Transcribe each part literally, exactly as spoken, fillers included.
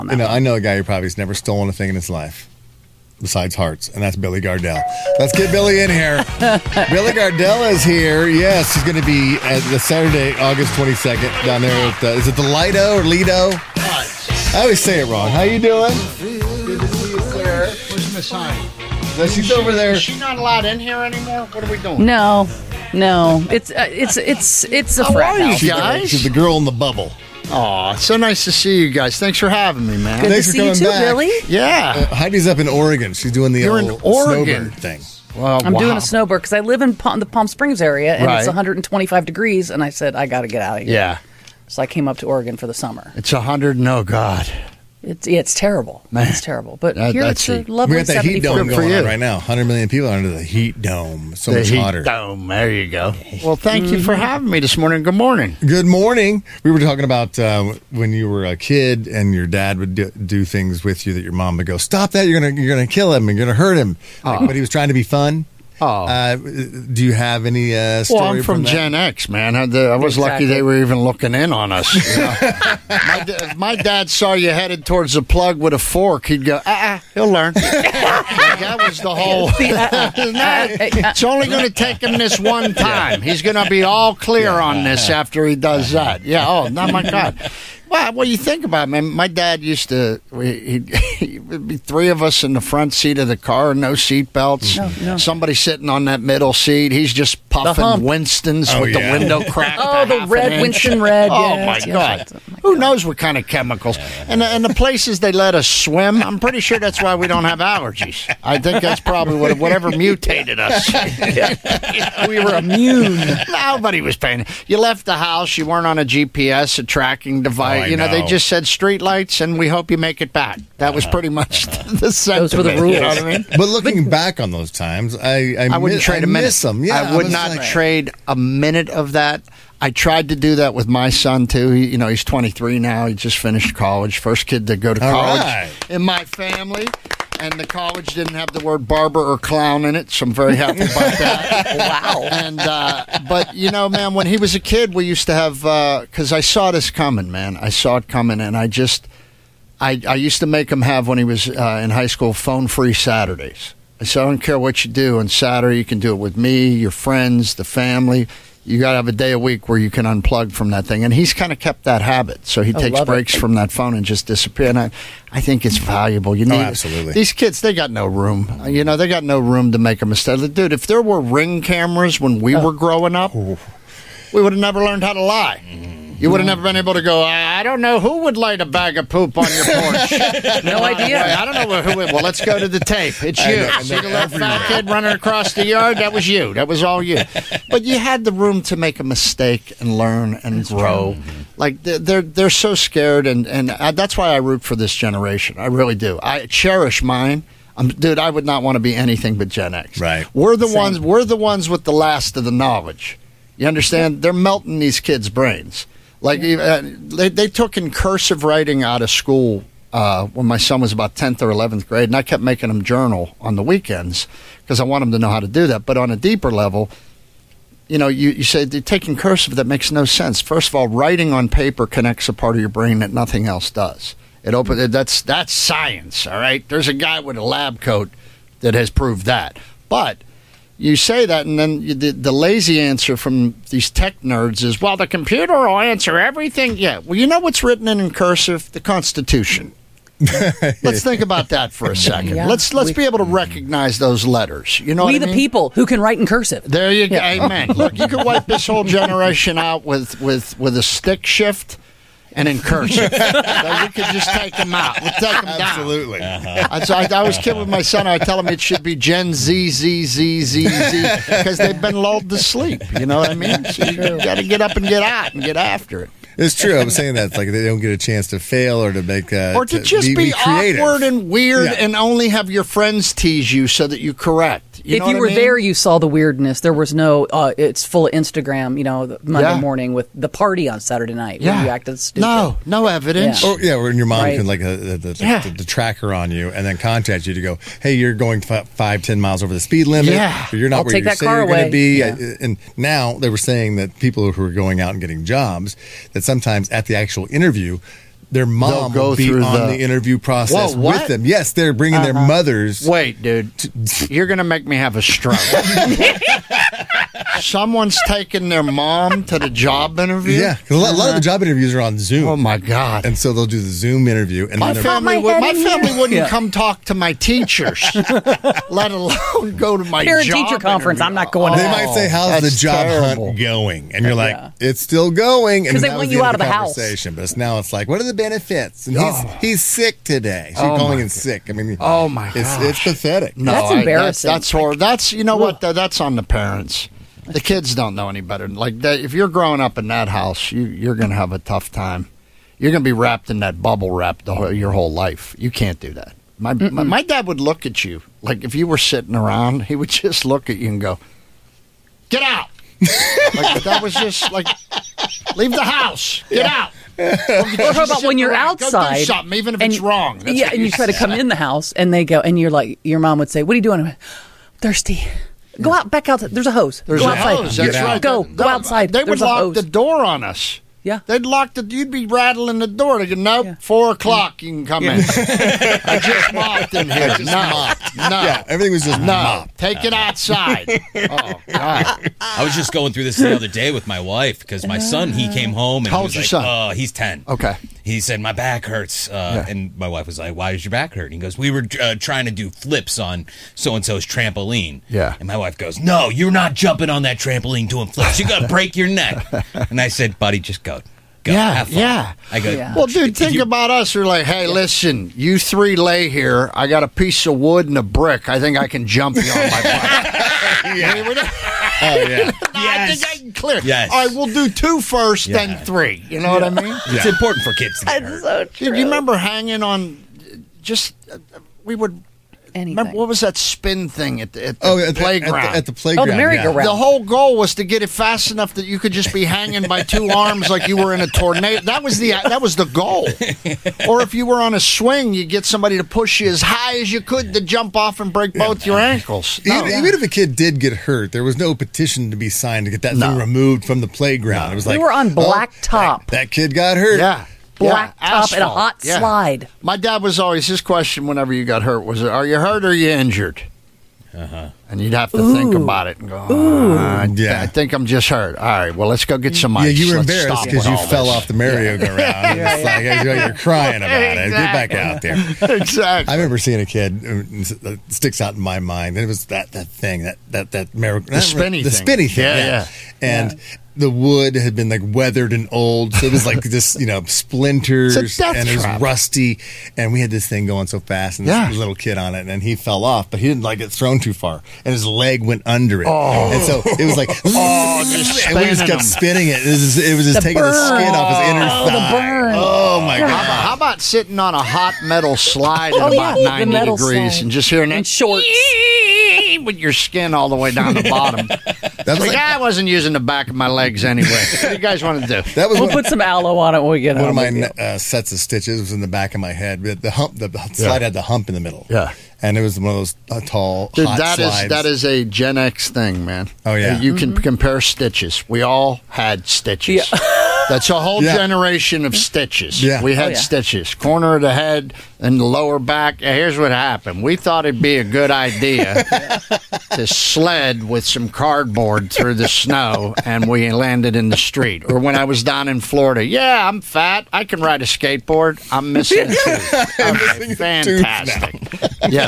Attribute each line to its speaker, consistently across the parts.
Speaker 1: You know, I know a guy who probably has never stolen a thing in his life besides hearts, and that's Billy Gardell. Let's get Billy in here. Billy Gardell is here. Yes, he's going to be at the Saturday, August twenty-second, down there at, uh, is it the Lido or Lido? I always say it wrong. How you doing? Good to see you, sir.
Speaker 2: Where's Miss Heidi?
Speaker 1: No, she's over there.
Speaker 2: Is she not allowed in here anymore? What are we doing?
Speaker 3: No, no. It's uh, it's it's it's a
Speaker 2: How
Speaker 3: frat
Speaker 2: are you
Speaker 3: house.
Speaker 1: She's,
Speaker 2: guys?
Speaker 1: the, she's the girl in the bubble.
Speaker 2: Aw, it's so nice to see you guys. Thanks for having me, man.
Speaker 3: Good
Speaker 1: Thanks
Speaker 3: to
Speaker 1: for
Speaker 3: see you
Speaker 1: coming
Speaker 3: too,
Speaker 1: back.
Speaker 3: Billy.
Speaker 2: Yeah.
Speaker 1: Uh, Heidi's up in Oregon. She's doing the
Speaker 2: You're
Speaker 1: old
Speaker 2: in Oregon.
Speaker 1: snowbird thing.
Speaker 2: Well,
Speaker 3: I'm
Speaker 2: wow.
Speaker 3: doing a snowbird because I live in Palm, the Palm Springs area, and
Speaker 2: Right.
Speaker 3: it's one hundred twenty-five degrees, and I said, I got to get out of here.
Speaker 2: Yeah.
Speaker 3: So I came up to Oregon for the summer.
Speaker 2: It's one hundred, no, God.
Speaker 3: It's yeah, it's terrible.
Speaker 2: Man.
Speaker 3: It's terrible. But
Speaker 2: That-
Speaker 3: here
Speaker 2: that's
Speaker 3: it's a
Speaker 2: it.
Speaker 3: lovely
Speaker 1: We got that heat
Speaker 3: seventy-four.
Speaker 1: dome
Speaker 2: Good for
Speaker 1: going on
Speaker 2: you.
Speaker 1: right now. one hundred million people are under the heat dome. So
Speaker 2: the
Speaker 1: much
Speaker 2: heat
Speaker 1: hotter.
Speaker 2: dome. There you go. Well, thank you for having me this morning. Good morning.
Speaker 1: Good morning. We were talking about uh, when you were a kid and your dad would do, do things with you that your mom would go, "Stop that! You're gonna you're gonna kill him and you're gonna hurt him." Like,
Speaker 2: Oh.
Speaker 1: but he was trying to be fun.
Speaker 2: Oh.
Speaker 1: Uh, do you have any uh, story?
Speaker 2: Well, I'm from
Speaker 1: that?
Speaker 2: Gen X, man. I, the, I was lucky
Speaker 3: Exactly.
Speaker 2: they were even looking in on us. You know? my, da- if my dad saw you headed towards the plug with a fork, he'd go, ah, uh-uh, he'll learn. Like, that was the whole... It's only going to take him this one time. He's going to be all clear on this after he does that. Yeah, oh, no, my God. Well, what do you think about it, man? My dad used to, we, he'd, he would be three of us in the front seat of the car, no seat belts.
Speaker 3: No, no.
Speaker 2: Somebody sitting on that middle seat. He's just puffing
Speaker 3: hump.
Speaker 2: Winstons
Speaker 1: Oh,
Speaker 2: with
Speaker 1: yeah.
Speaker 2: the window cracked.
Speaker 3: Oh,
Speaker 2: a
Speaker 3: the
Speaker 2: half
Speaker 3: red
Speaker 2: an inch.
Speaker 3: Winston red.
Speaker 2: Oh,
Speaker 3: yes,
Speaker 2: my
Speaker 3: yes,
Speaker 2: God.
Speaker 3: yes. Oh, my
Speaker 2: Who
Speaker 3: God.
Speaker 2: knows what kind of chemicals? And, and the places they let us swim, I'm pretty sure that's why we don't have allergies. I think that's probably what, whatever mutated us.
Speaker 3: We were immune.
Speaker 2: Nobody was paying. You left the house. You weren't on a G P S, a tracking device.
Speaker 1: Oh, I
Speaker 2: you know, they
Speaker 1: know.
Speaker 2: just said street lights, and we hope you make it back. That was pretty much the sentiment.
Speaker 3: Those were the rules.
Speaker 2: You know what I mean?
Speaker 1: But looking back on those times, I I,
Speaker 2: I wouldn't
Speaker 1: miss,
Speaker 2: trade
Speaker 1: I
Speaker 2: a minute.
Speaker 1: miss them. Yeah,
Speaker 2: I would
Speaker 1: was
Speaker 2: not
Speaker 1: like-
Speaker 2: trade a minute of that. I tried to do that with my son too. He, you know, he's twenty-three now. He just finished college. First kid to go to
Speaker 1: All
Speaker 2: college
Speaker 1: right.
Speaker 2: in my family. And the college didn't have the word barber or clown in it, so I'm very happy about that.
Speaker 3: Wow.
Speaker 2: And uh, but you know, man, when he was a kid, we used to have because I saw this coming, man. I saw it coming, and I just I I used to make him have when he was uh, in high school phone-free Saturdays. I said, I don't care what you do on Saturday, you can do it with me, your friends, the family. You got to have a day a week where you can unplug from that thing. And he's kind of kept that habit. So he
Speaker 3: I
Speaker 2: takes
Speaker 3: love it.
Speaker 2: breaks from that phone and just disappear. And I, I think it's valuable. You need
Speaker 1: absolutely.
Speaker 2: These kids, they got no room. You know, they got no room to make a mistake. Dude, if there were Ring cameras when we were growing up, we would have never learned how to lie. You would have never been able to go, I don't know who would light a bag of poop on your porch.
Speaker 3: No idea.
Speaker 2: I don't know who would. Well, let's go to the tape. It's
Speaker 1: I
Speaker 2: you.
Speaker 1: know, I
Speaker 2: See
Speaker 1: know
Speaker 2: the little fat
Speaker 1: everywhere.
Speaker 2: kid running across the yard? That was you. That was all you. But you had the room to make a mistake and learn and grow. Like, they're, they're they're so scared, and, and I, that's why I root for this generation. I really do. I cherish mine. Um, dude, I would not want to be anything but Gen X.
Speaker 1: Right.
Speaker 2: We're the
Speaker 3: Same.
Speaker 2: ones. We're the ones with the last of the knowledge. You understand? They're melting these kids' brains. Like uh, they, they took in cursive writing out of school uh, when my son was about tenth or eleventh grade, and I kept making him journal on the weekends because I want him to know how to do that. But on a deeper level, you know, you, you say they're taking cursive. That makes no sense. First of all, writing on paper connects a part of your brain that nothing else does. It open, that's that's science, all right? There's a guy with a lab coat that has proved that. But you say that, and then you, the, the lazy answer from these tech nerds is, well, the computer will answer everything. Yeah, well, you know what's written in, in cursive? The Constitution. Let's think about that for a second.
Speaker 3: Yeah.
Speaker 2: Let's let's
Speaker 3: We-
Speaker 2: be able to recognize those letters. You know
Speaker 3: We
Speaker 2: what I
Speaker 3: the
Speaker 2: mean?
Speaker 3: people who can write in cursive.
Speaker 2: There you go.
Speaker 3: Yeah.
Speaker 2: Amen. Look, you could wipe this whole generation out with, with, with a stick shift and in cursive. So we could just take them out. We'll take them down.
Speaker 1: Absolutely.
Speaker 2: I, so I, I was kidding with my son. I tell him it should be Gen Z, Z, Z, Z, Z, because they've been lulled to sleep. You know what I mean? So you got to get up and get out and get after it.
Speaker 1: It's true. I'm saying that. It's like they don't get a chance to fail or to make uh,
Speaker 2: Or to just be,
Speaker 1: be creative.
Speaker 2: awkward and weird
Speaker 1: Yeah.
Speaker 2: and only have your friends tease you so that you correct. You
Speaker 3: if
Speaker 2: know
Speaker 3: you
Speaker 2: what I
Speaker 3: were
Speaker 2: mean?
Speaker 3: there, you saw the weirdness. There was no, uh, it's full of Instagram, you know, the Monday
Speaker 2: Yeah.
Speaker 3: morning with the party on Saturday night.
Speaker 2: Yeah.
Speaker 3: Where you acted stupid.
Speaker 2: No, no evidence.
Speaker 3: Yeah.
Speaker 1: Or yeah, when your mom
Speaker 3: Right.
Speaker 1: can like uh, the, the,
Speaker 2: Yeah.
Speaker 1: the, the tracker on you and then contact you to go, hey, you're going f- five, ten miles over the speed limit.
Speaker 2: Yeah.
Speaker 1: Or you're not
Speaker 3: I'll
Speaker 1: where
Speaker 3: take
Speaker 1: you
Speaker 3: that
Speaker 1: say
Speaker 3: car
Speaker 1: you're going
Speaker 3: away.
Speaker 1: to be.
Speaker 3: Yeah.
Speaker 1: Uh, And now they were saying that people who are going out and getting jobs, that sometimes at the actual interview, their mom
Speaker 2: go
Speaker 1: will be
Speaker 2: through
Speaker 1: on
Speaker 2: the-
Speaker 1: the, interview process
Speaker 2: Whoa, what?
Speaker 1: with them. Yes, they're bringing their mothers.
Speaker 2: Wait, dude, you're gonna make me have a stroke. Someone's taking their mom to the job interview.
Speaker 1: Yeah, 'cause a lot, a lot of the job interviews are on Zoom.
Speaker 2: Oh my God.
Speaker 1: And so they'll do the Zoom interview, and
Speaker 2: My
Speaker 1: then they're-
Speaker 2: family
Speaker 3: my
Speaker 2: would.
Speaker 3: head
Speaker 2: My
Speaker 3: in
Speaker 2: family
Speaker 3: here.
Speaker 2: wouldn't
Speaker 3: Yeah.
Speaker 2: come talk to my teachers, let alone go to my
Speaker 3: Parent
Speaker 2: job
Speaker 3: teacher conference,
Speaker 2: interview.
Speaker 3: I'm not going to
Speaker 1: they
Speaker 3: that.
Speaker 1: might say, "How's the
Speaker 2: that's
Speaker 1: job
Speaker 2: terrible.
Speaker 1: hunt going?" And you're like,
Speaker 3: Yeah.
Speaker 1: "It's still going." And
Speaker 3: 'Cause they
Speaker 1: that
Speaker 3: want
Speaker 1: was
Speaker 3: you
Speaker 1: end
Speaker 3: out of the house.
Speaker 1: conversation. But it's now it's like, "What are the benefits?" And he's
Speaker 2: Oh.
Speaker 1: he's sick today. She's
Speaker 2: Oh,
Speaker 1: calling
Speaker 2: my
Speaker 1: in sick. I mean,
Speaker 2: Oh, my
Speaker 1: it's
Speaker 2: gosh.
Speaker 1: it's pathetic.
Speaker 2: No,
Speaker 3: That's
Speaker 2: I-
Speaker 3: embarrassing.
Speaker 2: that's that's horrible. That's you know what? That, that's on the parents. The kids don't know any better. Like that, if you're growing up in that house, you you're going to have a tough time. You're going to be wrapped in that bubble wrap the whole, your whole life. You can't do that. My, my my dad would look at you like if you were sitting around, he would just look at you and go, "Get out!" Like that was just like, "Leave the house. Get out."
Speaker 3: Or how about when you're
Speaker 2: Go do
Speaker 3: outside,
Speaker 2: something, even if
Speaker 3: and-
Speaker 2: it's wrong. That's
Speaker 3: yeah,
Speaker 2: what
Speaker 3: and you try to
Speaker 2: said.
Speaker 3: come in the house, and they go, and you're like, your mom would say, "What are you doing?" Thirsty. Go out, back outside. There's a hose.
Speaker 2: There's
Speaker 3: go
Speaker 2: a
Speaker 3: outside.
Speaker 2: hose. That's
Speaker 1: Get
Speaker 2: right.
Speaker 1: out.
Speaker 3: Go.
Speaker 2: That-
Speaker 3: Go
Speaker 2: that-
Speaker 3: outside.
Speaker 2: They would
Speaker 3: There's a
Speaker 2: lock
Speaker 3: hose.
Speaker 2: the door on us.
Speaker 3: Yeah.
Speaker 2: They'd lock the. You'd be rattling the door. They go, nope,
Speaker 3: Yeah.
Speaker 2: four o'clock. You can come in. I just mopped in here.
Speaker 1: just
Speaker 2: no,
Speaker 1: mopped.
Speaker 2: no,
Speaker 1: Yeah, everything was just
Speaker 2: no.
Speaker 1: mopped.
Speaker 2: Take it outside. Oh God.
Speaker 4: I was just going through this the other day with my wife because my son, he came home and
Speaker 2: How
Speaker 4: he
Speaker 2: old's
Speaker 4: was
Speaker 2: your
Speaker 4: like,
Speaker 2: son?
Speaker 4: "Oh, he's ten."
Speaker 2: Okay.
Speaker 4: He said, "My back hurts," uh,
Speaker 2: Yeah.
Speaker 4: and my wife was like, "Why does your back hurt?" And he goes, "We were uh, trying to do flips on so and so's trampoline."
Speaker 2: Yeah.
Speaker 4: And my wife goes, "No, you're not jumping on that trampoline doing flips. You're gonna break your neck." And I said, "Buddy, just go." Go,
Speaker 2: Yeah,
Speaker 4: have fun.
Speaker 2: yeah.
Speaker 4: I go,
Speaker 3: Yeah.
Speaker 2: Well, dude,
Speaker 4: if
Speaker 2: think
Speaker 4: you-
Speaker 2: about us. We're like, hey, listen, you three lay here. I got a piece of wood and a brick. I think I can jump you on my bike.
Speaker 1: Yeah.
Speaker 2: We don't-
Speaker 1: Oh yeah.
Speaker 2: I think I can clear.
Speaker 4: Yes.
Speaker 2: All right, we'll do two first,
Speaker 4: Yeah.
Speaker 2: then three. You know what I mean?
Speaker 4: It's
Speaker 1: Yeah.
Speaker 4: important for kids to get hurt.
Speaker 3: so
Speaker 2: Do you remember hanging on? Just uh, we would.
Speaker 3: Anything.
Speaker 2: Remember what was that spin thing at the, at the
Speaker 1: Oh, at the,
Speaker 2: playground?
Speaker 1: At the, at the playground.
Speaker 3: Oh, the merry-go-round.
Speaker 2: The whole goal was to get it fast enough that you could just be hanging by two arms like you were in a tornado. That was the that was the goal. Or if you were on a swing, you get somebody to push you as high as you could to jump off and break both your ankles.
Speaker 1: Yeah.
Speaker 2: No.
Speaker 1: Even, even if a kid did get hurt, there was no petition to be signed to get that
Speaker 2: No.
Speaker 1: thing removed from the playground. It was
Speaker 3: We
Speaker 1: like
Speaker 3: were on
Speaker 1: oh,
Speaker 3: blacktop.
Speaker 1: that, that kid got hurt.
Speaker 2: Yeah.
Speaker 3: Black
Speaker 2: Yeah,
Speaker 3: top and a
Speaker 2: asphalt.
Speaker 3: hot
Speaker 2: Yeah.
Speaker 3: slide.
Speaker 2: My dad was always, his question whenever you got hurt was, are you hurt or are you injured? Uh-huh. And you'd have to think about it and go, oh, I,
Speaker 1: Yeah.
Speaker 2: I think I'm just hurt. All right, well, let's go get some
Speaker 1: Yeah,
Speaker 2: ice.
Speaker 1: you were
Speaker 2: Let's
Speaker 1: embarrassed
Speaker 2: stop
Speaker 1: because
Speaker 2: with
Speaker 1: you
Speaker 2: all
Speaker 1: fell
Speaker 2: this.
Speaker 1: off the merry-go-round. It's like you're crying about it. Get back out there.
Speaker 2: Exactly.
Speaker 1: I remember seeing a kid uh, that sticks out in my mind. And it was that that thing that that that merry,
Speaker 2: The spinny
Speaker 1: the
Speaker 2: thing.
Speaker 1: spinny thing.
Speaker 2: Yeah,
Speaker 1: Yeah,
Speaker 2: yeah.
Speaker 1: And the wood had been like weathered and old, so it was like this, you know, splinters,
Speaker 2: It's a death
Speaker 1: and it was
Speaker 2: trap.
Speaker 1: rusty. And we had this thing going so fast, and this
Speaker 2: Yeah.
Speaker 1: little kid on it, and he fell off, but he didn't like it thrown too far, and his leg went under it,
Speaker 2: Oh.
Speaker 1: and so it was like,
Speaker 2: Oh, just
Speaker 1: and we just
Speaker 2: spinning
Speaker 1: kept
Speaker 2: him.
Speaker 1: spinning it. It was just, it was just
Speaker 3: The
Speaker 1: taking the
Speaker 3: burn.
Speaker 1: skin off his inner
Speaker 3: Oh, the
Speaker 1: thigh.
Speaker 3: burn.
Speaker 1: Oh my
Speaker 2: How
Speaker 1: god!
Speaker 2: about, how about sitting on a hot metal slide at
Speaker 3: Oh,
Speaker 2: about
Speaker 3: yeah, the
Speaker 2: ninety
Speaker 3: metal
Speaker 2: degrees
Speaker 3: slide.
Speaker 2: and just hearing
Speaker 3: In
Speaker 2: that
Speaker 3: shorts.
Speaker 2: with your skin all the way down the bottom?
Speaker 1: That was
Speaker 2: Like,
Speaker 1: like,
Speaker 2: I wasn't using the back of my legs anyway. What do you guys want to do?
Speaker 1: that was
Speaker 3: We'll
Speaker 1: one,
Speaker 3: put some aloe on it when we get
Speaker 1: one
Speaker 3: home.
Speaker 1: of my uh, sets of stitches was in the back of my head. But the hump, the slide had the hump in the middle.
Speaker 2: Yeah.
Speaker 1: and it was one of those uh, tall,
Speaker 2: Dude,
Speaker 1: hot
Speaker 2: that is
Speaker 1: slides.
Speaker 2: that is a Gen X thing, man.
Speaker 1: Oh, yeah.
Speaker 2: Uh, you can compare stitches. We all had stitches.
Speaker 3: Yeah.
Speaker 2: That's a whole
Speaker 1: Yeah.
Speaker 2: generation of stitches.
Speaker 1: Yeah.
Speaker 2: We had
Speaker 3: Oh, yeah.
Speaker 2: stitches, corner of the head and the lower back. Uh, Here's what happened. We thought it'd be a good idea to sled with some cardboard through the snow, and we landed in the street. Or when I was down in Florida, yeah, I'm fat. I can ride a skateboard. I'm missing a tooth. Okay, fantastic. Yeah,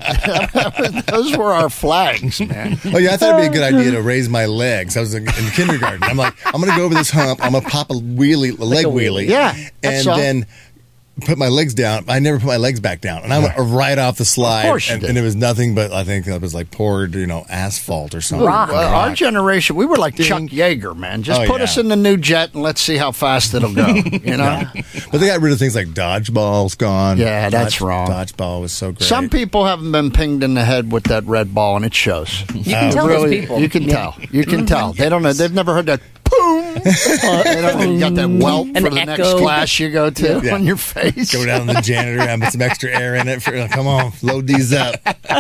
Speaker 2: that's those were our flags, man.
Speaker 1: Oh yeah, I thought it'd be a good idea to raise my legs. I was in, in kindergarten. I'm like, I'm gonna go over this hump. I'm gonna pop a wheelie, a leg
Speaker 3: a
Speaker 1: wheelie,
Speaker 3: wheelie.
Speaker 2: Yeah,
Speaker 1: and
Speaker 2: that's all.
Speaker 1: then put my legs down. I never put my legs back down, and I went right off the slide.
Speaker 2: course you
Speaker 1: and,
Speaker 2: did.
Speaker 1: and it was nothing but I think it was like poured, you know, asphalt or something.
Speaker 3: Rock.
Speaker 2: Well, our generation, we were like Chuck Yeager, man. Just
Speaker 1: Oh,
Speaker 2: put
Speaker 1: yeah.
Speaker 2: us in the new jet and let's see how fast it'll go. You know.
Speaker 1: But they got rid of things like dodgeball's gone.
Speaker 2: Yeah, that's
Speaker 1: Dodge-
Speaker 2: wrong.
Speaker 1: Dodgeball was so great.
Speaker 2: Some people haven't been pinged in the head with that red ball, and it shows.
Speaker 3: You can tell
Speaker 2: Really,
Speaker 3: those people.
Speaker 2: You can tell. You can tell. They don't know. They've never heard that. Boom. They don't, you got that welt
Speaker 3: An
Speaker 2: for the next
Speaker 3: echo.
Speaker 2: class you go to
Speaker 1: Yeah.
Speaker 2: on your face.
Speaker 1: go down to the janitor and put some extra air in it. For come on, load these up.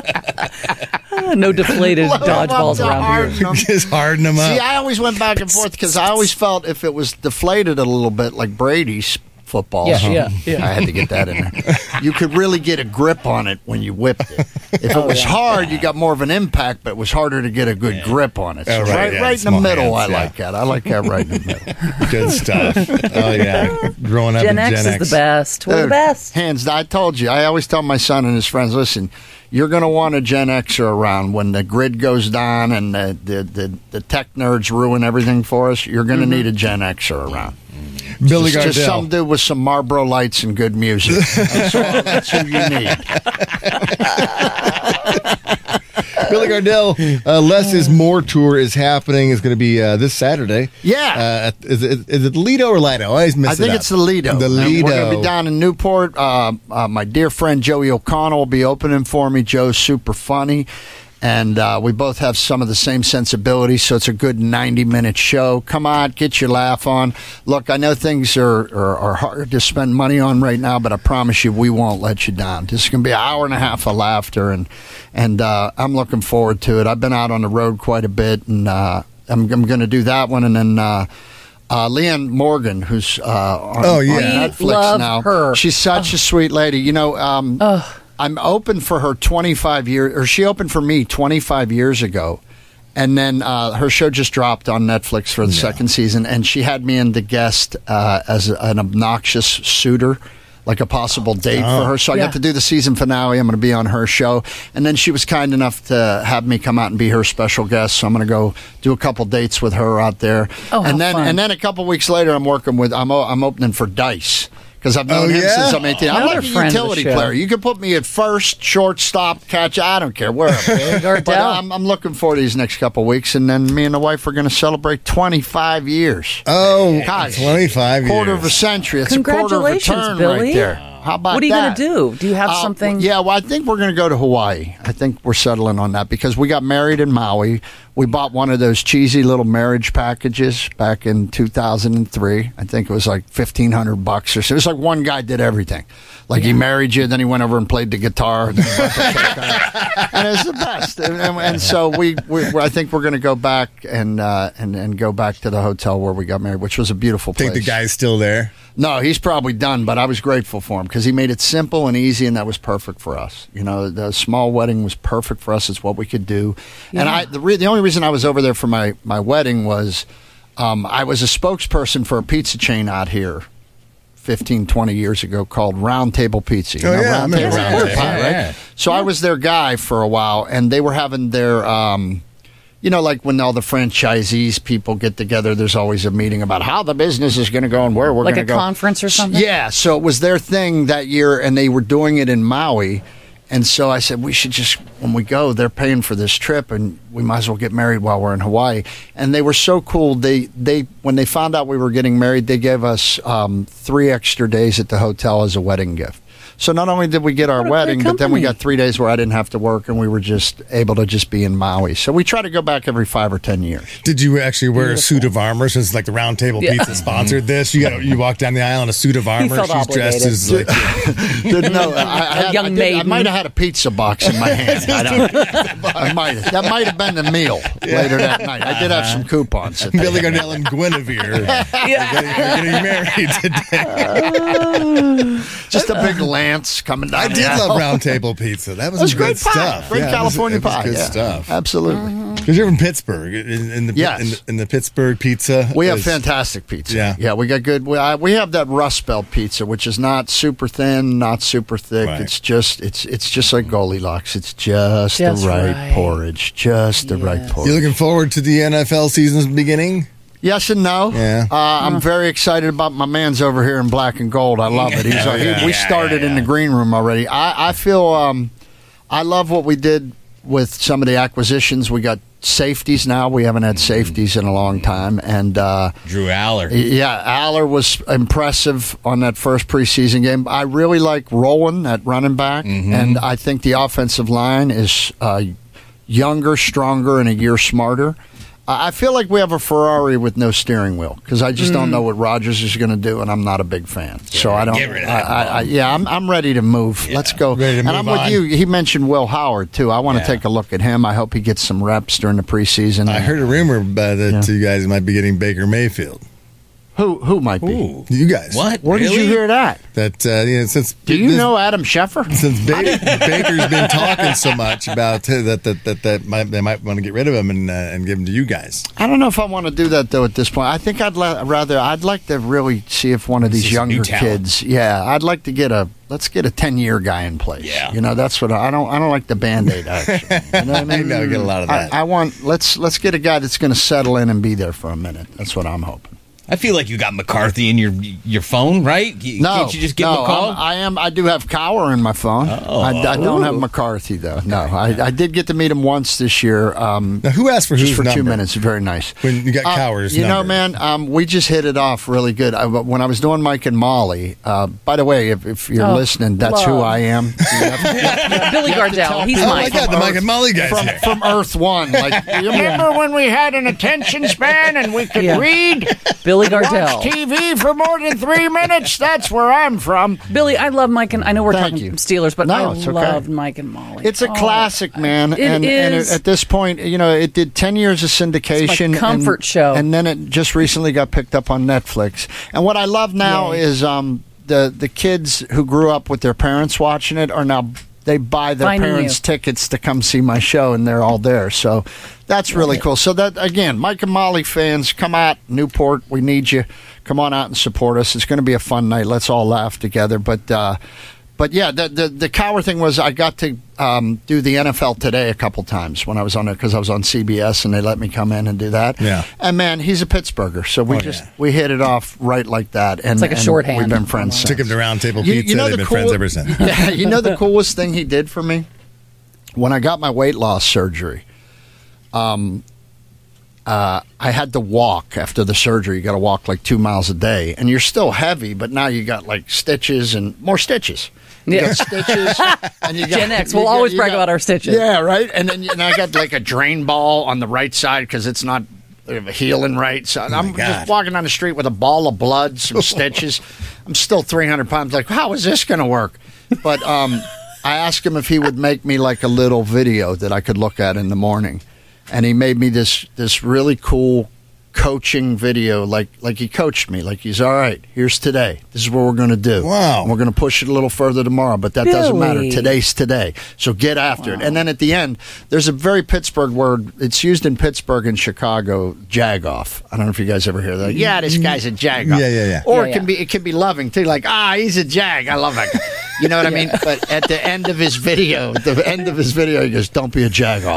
Speaker 3: No deflated
Speaker 2: Load 'em up
Speaker 3: dodgeballs
Speaker 2: to
Speaker 3: around
Speaker 2: harden
Speaker 3: here.
Speaker 2: them.
Speaker 1: Just harden them up.
Speaker 2: See, I always went back and forth because I always felt if it was deflated a little bit, like Brady's footballs.
Speaker 3: Yeah, yeah, yeah.
Speaker 2: I had to get that in there. You could really get a grip on it when you whipped it. If it
Speaker 3: Oh,
Speaker 2: was
Speaker 3: yeah.
Speaker 2: hard, you got more of an impact, but it was harder to get a good grip on it. So
Speaker 1: Oh,
Speaker 2: right,
Speaker 1: right,
Speaker 2: right,
Speaker 1: yeah,
Speaker 2: in the
Speaker 1: small
Speaker 2: middle,
Speaker 1: hands,
Speaker 2: I
Speaker 1: yeah.
Speaker 2: like that. I like that right in the middle.
Speaker 1: Good stuff. Oh yeah, growing up
Speaker 3: Gen
Speaker 1: in
Speaker 3: X
Speaker 1: Gen X
Speaker 3: is the best. We're the
Speaker 2: Dude,
Speaker 3: best.
Speaker 2: Hands down. I told you. I always tell my son and his friends, listen, you're going to want a Gen Xer around when the grid goes down and the, the, the, the tech nerds ruin everything for us. You're going to
Speaker 3: Mm-hmm.
Speaker 2: need a Gen Xer around.
Speaker 1: Billy
Speaker 2: Just, just some
Speaker 1: Gardell.
Speaker 2: dude with some Marlboro lights and good music. That's, all, that's who you need.
Speaker 1: Billy Gardell, uh, Less is More tour is happening. It's going to be uh, this Saturday.
Speaker 2: Yeah.
Speaker 1: Uh, at- is, it, is it Lido or Lido? I always miss
Speaker 2: I
Speaker 1: it
Speaker 2: think
Speaker 1: up.
Speaker 2: it's the Lido.
Speaker 1: The
Speaker 2: And
Speaker 1: Lido.
Speaker 2: We're going to be down in Newport. Uh, uh, my dear friend Joey O'Connell will be opening for me. Joe's super funny. And uh, we both have some of the same sensibilities, so it's a good ninety-minute show. Come on, get your laugh on. Look, I know things are, are, are hard to spend money on right now, but I promise you we won't let you down. This is going to be an hour and a half of laughter, and and uh, I'm looking forward to it. I've been out on the road quite a bit, and uh, I'm, I'm going to do that one, and then... Uh, Uh, Leanne Morgan, who's uh, on,
Speaker 1: Oh, yeah.
Speaker 2: on
Speaker 1: We
Speaker 2: Netflix
Speaker 3: love
Speaker 2: now.
Speaker 3: her.
Speaker 2: She's such a sweet lady. You know, um, I'm open for her twenty-five years, or she opened for me twenty-five years ago. And then uh, her show just dropped on Netflix for the second season, and she had me in the guest uh, as an obnoxious suitor, like a possible date for her. So I
Speaker 3: Yeah.
Speaker 2: got to do the season finale. I'm going to be on her show. And then she was kind enough to have me come out and be her special guest. So I'm going to go do a couple dates with her out there.
Speaker 3: Oh, how
Speaker 2: and then
Speaker 3: fun.
Speaker 2: and then a couple weeks later, I'm working with, I'm, o- I'm opening for Dice. Because I've known
Speaker 1: Oh,
Speaker 2: him
Speaker 1: yeah?
Speaker 2: since I'm eighteen. I'm
Speaker 3: Another
Speaker 2: like a
Speaker 3: friend of the
Speaker 2: utility
Speaker 3: show.
Speaker 2: player. You can put me at first, shortstop, catch. I don't care where.
Speaker 3: Gardell.
Speaker 2: But I'm, I'm looking forward to these next couple weeks, and then me and the wife are going to celebrate twenty-five years.
Speaker 1: Oh,
Speaker 2: Gosh,
Speaker 1: twenty-five
Speaker 2: quarter
Speaker 1: years.
Speaker 2: of a century. It's a quarter of a
Speaker 3: Congratulations,
Speaker 2: turn
Speaker 3: Billy.
Speaker 2: right there. How about
Speaker 3: What are you
Speaker 2: that?
Speaker 3: going to do? Do you have
Speaker 2: Uh,
Speaker 3: something?
Speaker 2: Yeah, well, I think we're going to go to Hawaii. I think we're settling on that because we got married in Maui. We bought one of those cheesy little marriage packages back in two thousand three. I think it was like fifteen hundred bucks or so. It was like one guy did everything. Like he married you, then he went over and played the guitar. And, then he bought the cake. And it's the best. And, and, and so we, we, I think we're going to go back and, uh, and and go back to the hotel where we got married, which was a beautiful place.
Speaker 1: Think the guy's still there?
Speaker 2: No, he's probably done, but I was grateful for him because he made it simple and easy, and that was perfect for us. You know, the small wedding was perfect for us. It's what we could do. And I, the, re- the only reason I was over there for my, my wedding was um, I was a spokesperson for a pizza chain out here fifteen, twenty years ago called Round Table Pizza. You
Speaker 1: Oh,
Speaker 2: know
Speaker 1: yeah, I
Speaker 2: Round
Speaker 1: remember
Speaker 2: Table
Speaker 1: Round
Speaker 2: Pie,
Speaker 1: Table.
Speaker 2: right?
Speaker 4: Yeah, yeah.
Speaker 2: So I was their guy for a while, and they were having their... Um, you know, like when all the franchisees people get together, there's always a meeting about how the business is going to go and where we're
Speaker 3: Like
Speaker 2: going to
Speaker 3: a
Speaker 2: go.
Speaker 3: conference or something?
Speaker 2: Yeah, so it was their thing that year, and they were doing it in Maui. And so I said, we should just, when we go, they're paying for this trip, and we might as well get married while we're in Hawaii. And they were so cool. They, they when they found out we were getting married, they gave us um, three extra days at the hotel as a wedding gift. So not only did we get our
Speaker 3: What a
Speaker 2: wedding,
Speaker 3: great
Speaker 2: but then we
Speaker 3: company.
Speaker 2: got three days where I didn't have to work, and we were just able to just be in Maui. So we try to go back every five or ten years.
Speaker 1: Did you actually wear a suit of armor since like the Round Table
Speaker 3: Yeah.
Speaker 1: Pizza sponsored this? You got you walk down the aisle in a suit of armor.
Speaker 3: felt
Speaker 1: She's dressed as like
Speaker 2: Didn't know. I, I, had,
Speaker 3: young
Speaker 2: I, did- I
Speaker 3: maiden.
Speaker 2: might have had a pizza box in my hand. I don't. I might. have. That might have been the meal later that night. I did have some coupons. at the
Speaker 1: Billy
Speaker 2: end.
Speaker 1: Gardell and Guinevere. We're getting married today.
Speaker 2: Just a big lance coming down.
Speaker 1: I
Speaker 2: the
Speaker 1: did
Speaker 2: aisle.
Speaker 1: love Round Table Pizza. That was,
Speaker 2: It was
Speaker 1: some
Speaker 2: great
Speaker 1: good
Speaker 2: pie.
Speaker 1: stuff.
Speaker 2: Great
Speaker 1: Yeah, it was-
Speaker 2: California
Speaker 1: it was
Speaker 2: pie.
Speaker 1: Good
Speaker 2: yeah.
Speaker 1: stuff.
Speaker 2: Absolutely.
Speaker 1: Because you're from Pittsburgh, in, in the
Speaker 2: Yes.
Speaker 1: in, the, in the Pittsburgh pizza.
Speaker 2: We have
Speaker 1: is-
Speaker 2: fantastic pizza.
Speaker 1: Yeah.
Speaker 2: yeah, we got good. We, I, we have that Rust Belt pizza, which is not super thin, not super thick.
Speaker 1: Right.
Speaker 2: It's just, it's, it's just like Goldilocks. It's just,
Speaker 3: Just
Speaker 2: the right,
Speaker 3: right.
Speaker 2: porridge, just the right
Speaker 3: Yes.
Speaker 2: porridge.
Speaker 1: You looking forward to the N F L season's beginning?
Speaker 2: Yes and no.
Speaker 1: Yeah.
Speaker 2: Uh, I'm very excited about my man's over here in black and gold. I love it. He's,
Speaker 1: Yeah,
Speaker 2: he-
Speaker 1: yeah,
Speaker 2: we
Speaker 1: yeah,
Speaker 2: started
Speaker 1: yeah,
Speaker 2: in the
Speaker 1: yeah.
Speaker 2: green room already. I, I feel um, I love what we did with some of the acquisitions. We got safeties now. We haven't had safeties in a long time. And uh,
Speaker 4: Drew Aller.
Speaker 2: yeah, Aller was impressive on that first preseason game. I really like Rowan at running back, and I think the offensive line is uh, younger, stronger, and a year smarter. I I feel like we have a Ferrari with no steering wheel because I just don't know what Rodgers is going to do, and I'm not a big fan. So I don't.
Speaker 4: get rid of
Speaker 2: I,
Speaker 4: that
Speaker 2: I, I, yeah, I'm I'm ready to move. Let's go.
Speaker 1: Ready to
Speaker 2: and
Speaker 1: move
Speaker 2: I'm with
Speaker 1: on.
Speaker 2: you. He mentioned Will Howard too. I want to
Speaker 4: Yeah.
Speaker 2: take a look at him. I hope he gets some reps during the preseason.
Speaker 1: I heard a rumor uh, that
Speaker 2: Yeah.
Speaker 1: you guys might be getting Baker Mayfield.
Speaker 2: Who who might be?
Speaker 4: Ooh.
Speaker 1: You guys.
Speaker 4: What?
Speaker 2: Where did
Speaker 4: Really?
Speaker 2: you hear that?
Speaker 1: That uh, you know, since
Speaker 2: Do you
Speaker 1: this-
Speaker 2: know Adam Schefter?
Speaker 1: since ba- Baker's been talking so much about uh, that that that, that might, they might want to get rid of him and uh, and give him to you guys.
Speaker 2: I don't know if I want to do that though. At this point, I think I'd la- rather. I'd like to really see if one of
Speaker 4: This
Speaker 2: these
Speaker 4: is new
Speaker 2: younger
Speaker 4: talent.
Speaker 2: kids. Yeah, I'd like to get a. Let's get a ten-year guy in place.
Speaker 4: Yeah.
Speaker 2: You know, that's what I, I don't. I don't like the Band-Aid action. You know what I mean?
Speaker 1: I know, get a lot of that.
Speaker 2: I, I want. Let's let's get a guy that's going to settle in and be there for a minute. That's what I'm hoping.
Speaker 4: I feel like you got McCarthy in your your phone, right? You-
Speaker 2: No,
Speaker 4: Can't you just give
Speaker 2: no,
Speaker 4: him a call?
Speaker 2: I'm- I am. I do have Cower in my phone.
Speaker 4: Oh.
Speaker 2: I, I don't have McCarthy though. No, I, I did get to meet him once this year. Um,
Speaker 1: Now, who asked for
Speaker 2: just
Speaker 1: whose
Speaker 2: for two
Speaker 1: number?
Speaker 2: minutes. Very nice.
Speaker 1: When you got
Speaker 2: Uh,
Speaker 1: Cower's
Speaker 2: you know,
Speaker 1: number.
Speaker 2: man, um, we just hit it off really good. I, when I was doing Mike and Molly, uh, by the way, if, if you're
Speaker 3: Oh,
Speaker 2: listening, that's who
Speaker 3: love.
Speaker 2: I am. You have-
Speaker 3: Billy
Speaker 2: you have to
Speaker 3: Gardell.
Speaker 2: tell
Speaker 3: He's
Speaker 2: people
Speaker 1: Oh my
Speaker 3: Mike.
Speaker 1: God, the Mike and Molly guys
Speaker 2: from,
Speaker 1: here.
Speaker 2: from Earth One. Like, you remember when we had an attention span and we could
Speaker 3: Yeah.
Speaker 2: read,
Speaker 3: Billy
Speaker 2: watch
Speaker 3: Gardell.
Speaker 2: T V for more than three minutes? That's where I'm from.
Speaker 3: Billy, I love Mike and I know we're
Speaker 2: Thank
Speaker 3: talking
Speaker 2: you.
Speaker 3: Steelers, but
Speaker 2: No,
Speaker 3: I
Speaker 2: it's okay.
Speaker 3: loved Mike and Molly.
Speaker 2: It's a
Speaker 3: Oh,
Speaker 2: classic, man.
Speaker 3: It
Speaker 2: and, and
Speaker 3: is.
Speaker 2: at this point, you know, it did ten years of syndication.
Speaker 3: It's my comfort
Speaker 2: and,
Speaker 3: show.
Speaker 2: And then it just recently got picked up on Netflix. And what I love now
Speaker 3: Yay.
Speaker 2: is um, the, the kids who grew up with their parents watching it are now, they buy their
Speaker 3: Finding
Speaker 2: parents
Speaker 3: you.
Speaker 2: tickets to come see my show, and they're all there. So that's really cool. So that, again, Mike and Molly fans, come out, Newport, we need you. Come on out and support us. It's going to be a fun night. Let's all laugh together. But, uh, But yeah, the, the the Cower thing was I got to um, do the N F L Today a couple times when I was on it because I was on C B S and they let me come in and do that.
Speaker 1: Yeah.
Speaker 2: And man, he's a Pittsburgher, so we
Speaker 1: Oh,
Speaker 2: just
Speaker 1: yeah.
Speaker 2: we hit it off right like that. And
Speaker 3: It's like a
Speaker 2: and
Speaker 3: shorthand.
Speaker 2: We've been friends.
Speaker 1: Took him
Speaker 2: since.
Speaker 1: to Round Table
Speaker 2: You-
Speaker 1: Pizza.
Speaker 2: you know
Speaker 1: They've
Speaker 2: the
Speaker 1: been
Speaker 2: cool-
Speaker 1: friends ever since.
Speaker 2: Yeah, you know the coolest thing he did for me when I got my weight loss surgery. Um, uh, I had to walk after the surgery. You got to walk like two miles a day, and you're still heavy, but now you got like stitches and more stitches. You
Speaker 3: Yeah.
Speaker 2: got stitches, and you got
Speaker 3: Gen X.
Speaker 2: you
Speaker 3: We'll
Speaker 2: got-
Speaker 3: always
Speaker 2: you
Speaker 3: brag
Speaker 2: got-
Speaker 3: about our stitches.
Speaker 2: Yeah, right. And then you, and I got like a drain ball on the right side because it's not uh, healing right. So I'm
Speaker 1: God.
Speaker 2: just walking down the street with a ball of blood, some stitches. I'm still three hundred pounds. Like, how is this going to work? But um, I asked him if he would make me like a little video that I could look at in the morning, and he made me this this really cool coaching video, like like he coached me. Like he's all right. Here's today. This is what we're going to do.
Speaker 1: Wow.
Speaker 2: We're going to push it a little further tomorrow, but that doesn't matter.
Speaker 3: Billy.
Speaker 2: Today's today. So get after it. And then at the end, there's a very Pittsburgh word. It's used in Pittsburgh and Chicago. Jagoff. I don't know if you guys ever hear that. Yeah, this guy's a jagoff.
Speaker 1: Yeah, yeah, yeah.
Speaker 2: Or
Speaker 3: Yeah,
Speaker 2: it can
Speaker 3: yeah.
Speaker 2: be it can be loving too. Like ah, he's a jag. I love that guy. You know what I mean? But at the end of his video, at the end of his video, he goes, "Don't be a jagoff."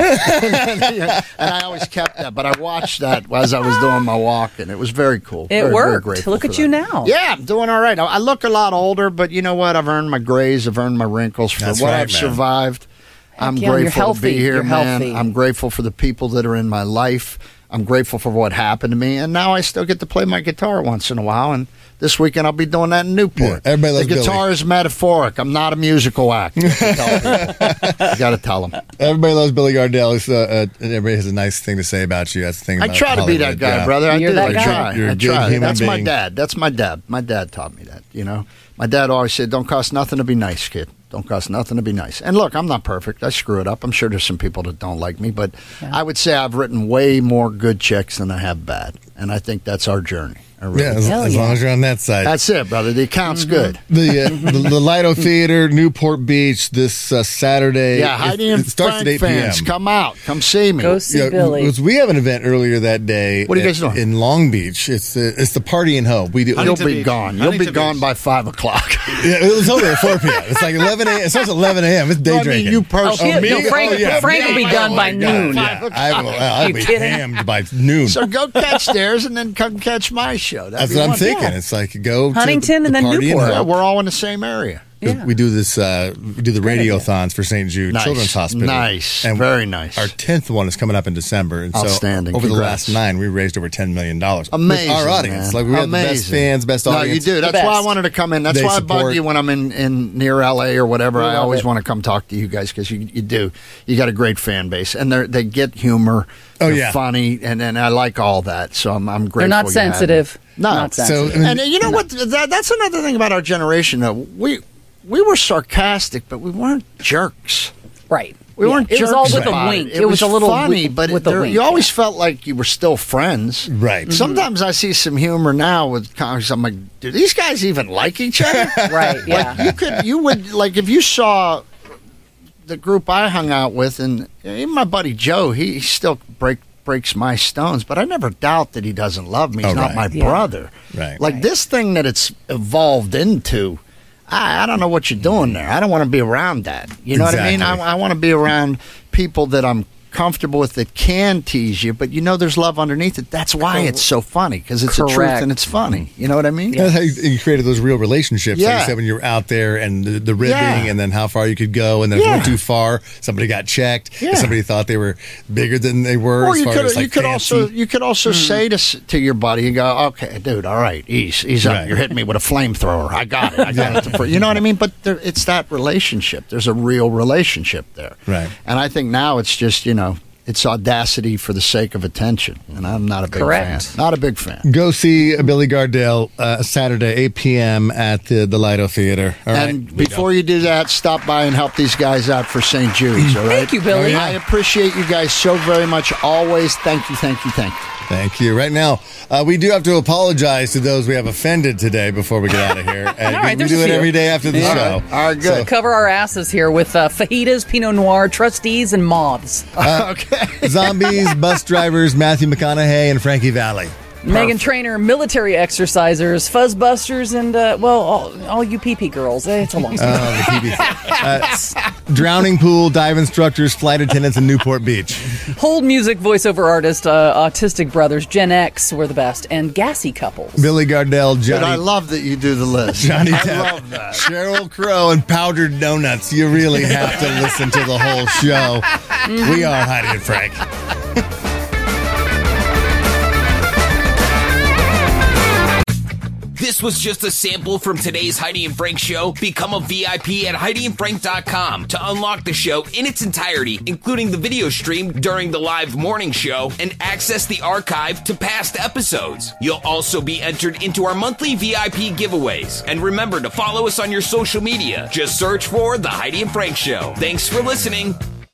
Speaker 2: And I always kept that. But I watched that as I was doing my walk, and it was very cool.
Speaker 3: It
Speaker 2: Very, very
Speaker 3: worked.
Speaker 2: grateful
Speaker 3: Look
Speaker 2: for
Speaker 3: at you
Speaker 2: that.
Speaker 3: now.
Speaker 2: Yeah, I'm doing all right. I I look a lot older, but you know what? I've earned my grays. I've earned my wrinkles for
Speaker 1: That's
Speaker 2: what
Speaker 1: right,
Speaker 2: I've
Speaker 1: man.
Speaker 2: survived. I'm
Speaker 3: yeah, you're
Speaker 2: grateful to
Speaker 3: healthy.
Speaker 2: be here,
Speaker 3: You're
Speaker 2: man.
Speaker 3: healthy.
Speaker 2: I'm grateful for the people that are in my life. I'm grateful for what happened to me, and now I still get to play my guitar once in a while. And this weekend I'll be doing that in Newport.
Speaker 1: Yeah, everybody loves
Speaker 2: the guitar
Speaker 1: Billy.
Speaker 2: is metaphoric. I'm not a musical act. You got to tell them.
Speaker 1: Everybody loves Billy Gardell. It's, uh, uh, and everybody has a nice thing to say about you. That's the thing.
Speaker 2: I
Speaker 1: about
Speaker 2: try to be that
Speaker 1: Hollywood,
Speaker 2: guy,
Speaker 1: yeah.
Speaker 2: brother. I
Speaker 3: You're
Speaker 2: do.
Speaker 3: that
Speaker 2: I
Speaker 3: guy.
Speaker 2: try.
Speaker 1: You're a
Speaker 2: I
Speaker 1: good
Speaker 2: try.
Speaker 1: human
Speaker 2: That's my
Speaker 1: being.
Speaker 2: dad. That's my dad. My dad taught me that. You know, my dad always said, "Don't cost nothing to be nice, kid. Don't cost nothing to be nice." And look, I'm not perfect. I screw it up. I'm sure there's some people that don't like me, but
Speaker 3: Yeah.
Speaker 2: I would say I've written way more good checks than I have bad, and I think that's our journey. I really
Speaker 1: Yeah,
Speaker 2: do.
Speaker 1: as,
Speaker 3: Hell
Speaker 1: as
Speaker 3: yeah.
Speaker 1: long as you're on that side.
Speaker 2: That's it, brother. The account's
Speaker 3: Mm-hmm.
Speaker 2: good.
Speaker 1: the, uh, the the Lido Theater, Newport Beach, this uh, Saturday.
Speaker 2: Yeah,
Speaker 1: It-
Speaker 2: Heidi
Speaker 1: it,
Speaker 2: and
Speaker 1: starts
Speaker 2: Frank
Speaker 1: at eight p.m.
Speaker 2: fans, come out, come see me.
Speaker 3: Go see
Speaker 1: Yeah,
Speaker 3: Billy.
Speaker 1: because we have an event earlier that day.
Speaker 2: What are you
Speaker 1: at-
Speaker 2: guys doing?
Speaker 1: in Long Beach? It's the it's the Party in Hope. We do.
Speaker 2: You'll
Speaker 5: Huntington
Speaker 2: be
Speaker 5: Beach.
Speaker 2: gone. You'll be
Speaker 5: Huntington
Speaker 2: gone
Speaker 5: Beach.
Speaker 2: by five o'clock.
Speaker 1: Yeah, it was over at four p.m. It's like eleven a.m. It starts at eleven a.m. It's day
Speaker 2: No, I mean,
Speaker 1: drinking.
Speaker 2: you
Speaker 3: Oh,
Speaker 2: personally.
Speaker 3: he-
Speaker 1: me?
Speaker 3: no, Frank,
Speaker 1: Oh, yeah.
Speaker 3: Frank will be
Speaker 1: Yeah.
Speaker 3: done
Speaker 1: Oh,
Speaker 3: by
Speaker 1: my God,
Speaker 3: noon.
Speaker 1: yeah. I will, I'll
Speaker 3: You
Speaker 1: be
Speaker 3: kidding?
Speaker 1: hammed by noon.
Speaker 2: So go catch theirs and then come catch my show. That'd
Speaker 1: That's
Speaker 2: be
Speaker 1: what I'm
Speaker 2: wonderful.
Speaker 1: thinking.
Speaker 3: Yeah.
Speaker 1: It's like go to
Speaker 3: Huntington
Speaker 1: the,
Speaker 3: and
Speaker 1: the
Speaker 3: then
Speaker 1: Party in
Speaker 3: Newport.
Speaker 2: Yeah,
Speaker 1: Hope.
Speaker 2: we're all in the same area.
Speaker 3: Yeah.
Speaker 1: We do this. Uh, we do the radiothons for Saint Jude
Speaker 2: Nice.
Speaker 1: Children's Hospital.
Speaker 2: Nice.
Speaker 1: and
Speaker 2: Very nice.
Speaker 1: Our tenth one is coming up in December, and
Speaker 2: Outstanding.
Speaker 1: so over
Speaker 2: Congrats.
Speaker 1: the last nine, we raised over ten million dollars.
Speaker 2: Amazing,
Speaker 1: With our audience,
Speaker 2: man.
Speaker 1: like we have the best
Speaker 2: Amazing.
Speaker 1: fans, best
Speaker 2: No,
Speaker 1: audience.
Speaker 2: you do. That's
Speaker 3: The
Speaker 2: why I
Speaker 3: best.
Speaker 2: wanted to come in. That's
Speaker 1: They
Speaker 2: why I
Speaker 1: support-
Speaker 2: bug you when I'm in, in near L A or whatever.
Speaker 3: We
Speaker 2: I
Speaker 3: love
Speaker 2: always
Speaker 3: it.
Speaker 2: want to come talk to you guys because you, you do. You got a great fan base, and they they get humor.
Speaker 1: Oh,
Speaker 2: They're
Speaker 1: yeah.
Speaker 2: funny, and, and I like all that. So I'm, I'm grateful.
Speaker 3: They're not
Speaker 2: you had me.
Speaker 3: sensitive.
Speaker 2: No.
Speaker 3: Not
Speaker 1: So,
Speaker 3: sensitive.
Speaker 1: I mean,
Speaker 2: And uh, you know what? That, that's another thing about our generation. Though we we were sarcastic, but we weren't jerks.
Speaker 3: Right.
Speaker 2: We weren't
Speaker 3: It was
Speaker 2: jerks
Speaker 3: all with a
Speaker 2: about
Speaker 3: wink.
Speaker 2: It,
Speaker 3: It was a little
Speaker 2: funny,
Speaker 3: with-
Speaker 2: but
Speaker 3: with a
Speaker 2: there-
Speaker 3: wink,
Speaker 2: you always
Speaker 3: yeah.
Speaker 2: felt like you were still friends.
Speaker 1: Right.
Speaker 2: Sometimes I see some humor now with comics. I'm like, do these guys even like each other?
Speaker 3: Right, yeah.
Speaker 2: Like you could, you would like if you saw the group I hung out with, and even my buddy Joe, he, he still break breaks my stones, but I never doubt that he doesn't love me. He's
Speaker 1: Oh,
Speaker 2: not
Speaker 1: right.
Speaker 2: my
Speaker 3: Yeah.
Speaker 2: brother.
Speaker 1: Right.
Speaker 2: Like
Speaker 3: Right.
Speaker 2: this thing that it's evolved into. I, I don't know what you're doing there. I don't want to be around that. You know what I mean? I,
Speaker 1: Exactly.
Speaker 2: I want to be around people that I'm comfortable with that can tease you, but you know there's love underneath it. That's why it's so funny, because it's the truth
Speaker 3: Correct.
Speaker 2: and it's funny. You know what I mean?
Speaker 1: That's how you, you created those real relationships. Like
Speaker 2: Yeah.
Speaker 1: you said, when you were out there and the, the ribbing,
Speaker 2: Yeah.
Speaker 1: and then how far you could go, and then if you
Speaker 2: Yeah.
Speaker 1: went too far, somebody got checked.
Speaker 2: Yeah.
Speaker 1: And somebody thought they were bigger than they were.
Speaker 2: Or
Speaker 1: as
Speaker 2: you
Speaker 1: far
Speaker 2: could
Speaker 1: as, like,
Speaker 2: you could
Speaker 1: fancy.
Speaker 2: also you could also say to s- to your buddy, you go, okay, dude, all right, ease ease up.
Speaker 1: Right.
Speaker 2: You're hitting me with a flamethrower. I got it. I got it. To, you know what I mean? But there, it's that relationship. There's a real relationship there.
Speaker 1: Right.
Speaker 2: And I think now it's just you know it's audacity for the sake of attention, and I'm not a big
Speaker 3: Correct.
Speaker 2: fan. Not a big fan.
Speaker 1: Go see Billy Gardell uh, Saturday, eight p.m. at the, the Lido Theater. All right.
Speaker 2: And before you do that, stop by and help these guys out for Saint Jude's, all right?
Speaker 3: Thank you, Billy.
Speaker 1: Oh, yeah.
Speaker 2: I appreciate you guys so very much. Always. Thank you, thank you, thank you.
Speaker 1: Thank you. Right now, uh, we do have to apologize to those we have offended today before we get out of here. And
Speaker 3: All right,
Speaker 1: we, we
Speaker 3: there's
Speaker 1: do
Speaker 3: a
Speaker 1: it
Speaker 3: few.
Speaker 1: every day after the
Speaker 2: All
Speaker 1: show.
Speaker 2: right. All right, good.
Speaker 3: Cover our asses here with uh, fajitas, Pinot Noir, trustees, and moths.
Speaker 2: okay.
Speaker 1: Zombies, bus drivers, Matthew McConaughey, and Frankie Valli.
Speaker 3: Megan Trainor, military exercisers, fuzzbusters, and, uh, well, all, all you pee-pee girls. Eh, It's a long story.
Speaker 1: Oh, the P B C. Uh, drowning pool, dive instructors, flight attendants in Newport Beach.
Speaker 3: Hold music voiceover artist, uh, autistic brothers, Gen X were the best, and gassy couples.
Speaker 1: Billy Gardell,
Speaker 2: But I
Speaker 1: Johnny,
Speaker 2: love that you do the list.
Speaker 1: Johnny
Speaker 2: I
Speaker 1: Depp,
Speaker 2: love that.
Speaker 1: Cheryl Crow, and Powdered Donuts. You really have to listen to the whole show. We are Heidi and Frank.
Speaker 5: This was just a sample from today's Heidi and Frank show. Become a V I P at Heidi and Frank dot com to unlock the show in its entirety, including the video stream during the live morning show, and access the archive to past episodes. You'll also be entered into our monthly V I P giveaways. And remember to follow us on your social media. Just search for The Heidi and Frank Show. Thanks for listening.